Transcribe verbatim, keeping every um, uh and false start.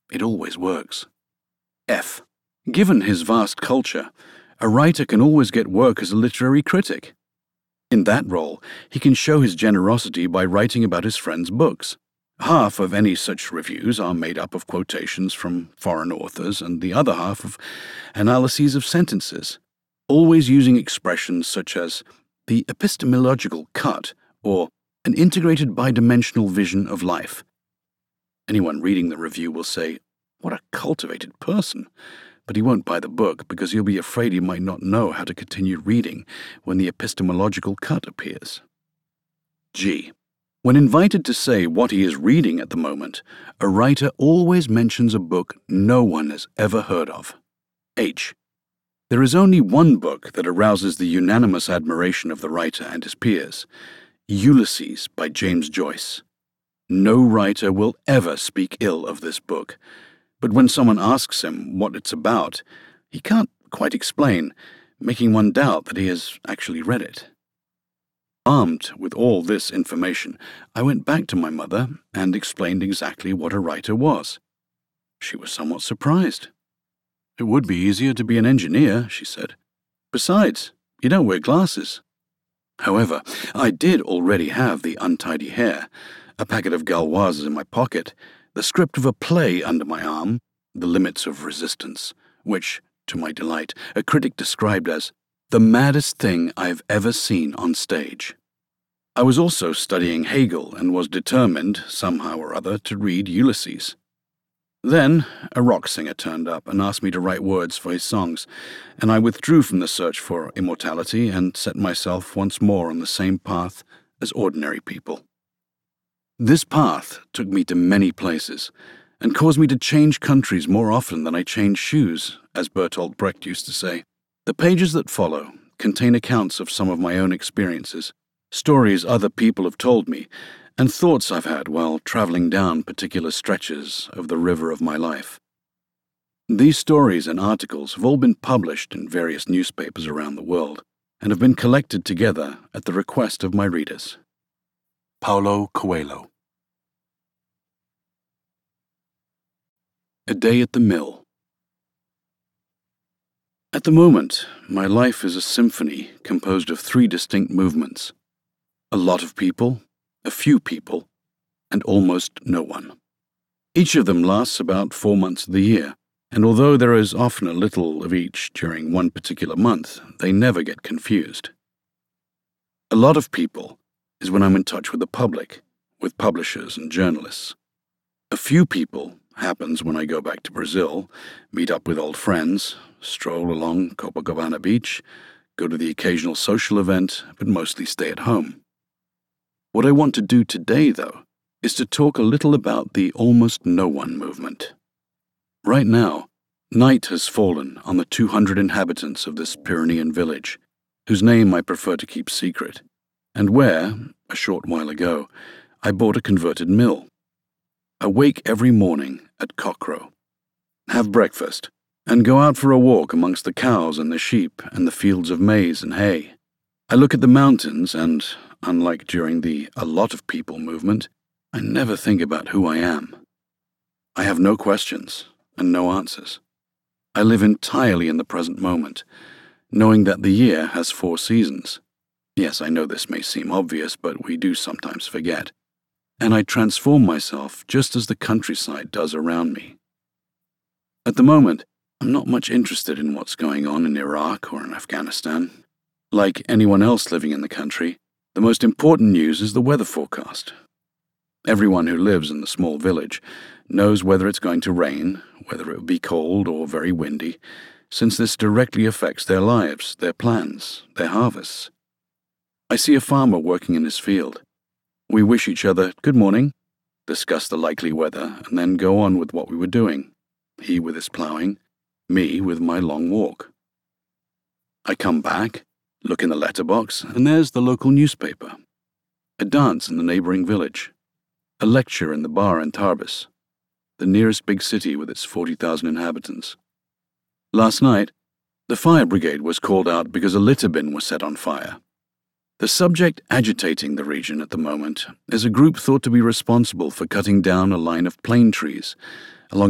It always works. F. Given his vast culture, a writer can always get work as a literary critic. In that role, he can show his generosity by writing about his friends' books. Half of any such reviews are made up of quotations from foreign authors, and the other half of analyses of sentences, always using expressions such as the epistemological cut or an integrated bidimensional vision of life. Anyone reading the review will say, "What a cultivated person," but he won't buy the book because he'll be afraid he might not know how to continue reading when the epistemological cut appears. G. When invited to say what he is reading at the moment, a writer always mentions a book no one has ever heard of. H. There is only one book that arouses the unanimous admiration of the writer and his peers, Ulysses by James Joyce. No writer will ever speak ill of this book, but when someone asks him what it's about, he can't quite explain, making one doubt that he has actually read it. Armed with all this information, I went back to my mother and explained exactly what a writer was. She was somewhat surprised. "It would be easier to be an engineer," she said. "Besides, you don't wear glasses." However, I did already have the untidy hair, a packet of Gauloises in my pocket, the script of a play under my arm, The Limits of Resistance, which, to my delight, a critic described as the maddest thing I've ever seen on stage. I was also studying Hegel and was determined, somehow or other, to read Ulysses. Then a rock singer turned up and asked me to write words for his songs, and I withdrew from the search for immortality and set myself once more on the same path as ordinary people. This path took me to many places, and caused me to change countries more often than I changed shoes, as Bertolt Brecht used to say. The pages that follow contain accounts of some of my own experiences, stories other people have told me, and thoughts I've had while traveling down particular stretches of the river of my life. These stories and articles have all been published in various newspapers around the world, and have been collected together at the request of my readers. Paulo Coelho. A Day at the Mill. At the moment, my life is a symphony composed of three distinct movements: a lot of people, a few people, and almost no one. Each of them lasts about four months of the year, and although there is often a little of each during one particular month, they never get confused. A lot of people is when I'm in touch with the public, with publishers and journalists. A few people happens when I go back to Brazil, meet up with old friends, stroll along Copacabana Beach, go to the occasional social event, but mostly stay at home. What I want to do today, though, is to talk a little about the almost no one movement. Right now, night has fallen on the two hundred inhabitants of this Pyrenean village, whose name I prefer to keep secret, and where, a short while ago, I bought a converted mill. I wake every morning at cockcrow, have breakfast, and go out for a walk amongst the cows and the sheep and the fields of maize and hay. I look at the mountains and, unlike during the a lot of people movement, I never think about who I am. I have no questions and no answers. I live entirely in the present moment, knowing that the year has four seasons. Yes, I know this may seem obvious, but we do sometimes forget. And I transform myself just as the countryside does around me. At the moment, I'm not much interested in what's going on in Iraq or in Afghanistan. Like anyone else living in the country, the most important news is the weather forecast. Everyone who lives in the small village knows whether it's going to rain, whether it will be cold or very windy, since this directly affects their lives, their plans, their harvests. I see a farmer working in his field. We wish each other good morning, discuss the likely weather, and then go on with what we were doing, he with his ploughing, me with my long walk. I come back, look in the letterbox, and there's the local newspaper. A dance in the neighboring village. A lecture in the bar in Tarbes, the nearest big city with its forty thousand inhabitants. Last night, the fire brigade was called out because a litter bin was set on fire. The subject agitating the region at the moment is a group thought to be responsible for cutting down a line of plane trees along